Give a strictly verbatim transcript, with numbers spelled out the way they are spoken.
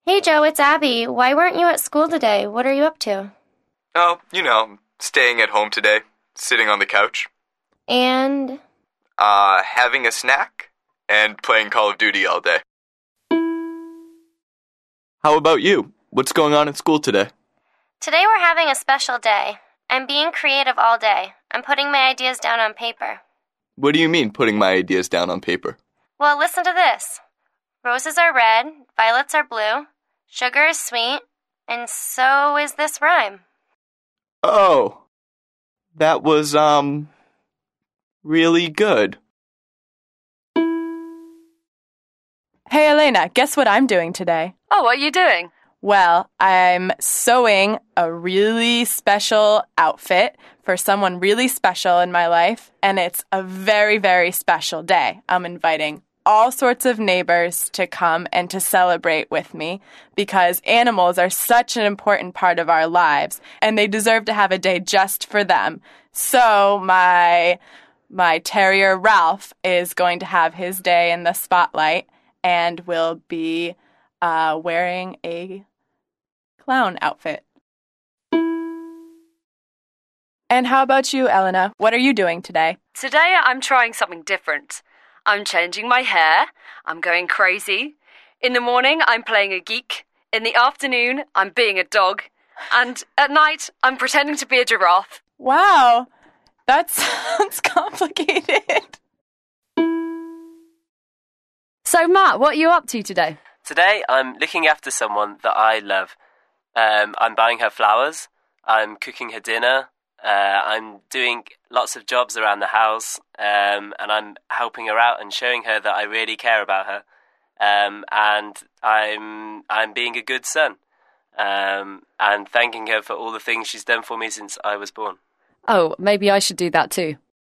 Hey Joe, it's Abby. Why weren't you at school today? What are you up to? Oh, you know, staying at home today, sitting on the couch. And? Uh, having a snack and playing Call of Duty all day. How about you? What's going on at school today? Today we're having a special day. I'm being creative all day. I'm putting my ideas down on paper. What do you mean, putting my ideas down on paper? Well, listen to this. Roses are red, violets are blue, sugar is sweet, and so is this rhyme. Oh, that was, um, really good. Hey, Elena, guess what I'm doing today? Oh, what are you doing? Well, I'm sewing a really special outfit for someone really special in my life, and it's a very, very special day. I'm inviting all sorts of neighbors to come and to celebrate with me because animals are such an important part of our lives, and they deserve to have a day just for them. So my my terrier Ralph is going to have his day in the spotlight and will be uh, wearing a clown outfit. And how about you, Elena? What are you doing today? Today I'm trying something different. I'm changing my hair. I'm going crazy. In the morning, I'm playing a geek. In the afternoon, I'm being a dog. And at night, I'm pretending to be a giraffe. Wow, that sounds complicated. So, Matt, what are you up to today? Today, I'm looking after someone that I love. Um, I'm buying her flowers. I'm cooking her dinner. Uh, I'm doing lots of jobs around the house, um, and I'm helping her out and showing her that I really care about her. Um, and I'm I'm being a good son, um, and thanking her for all the things she's done for me since I was born. Oh, maybe I should do that too.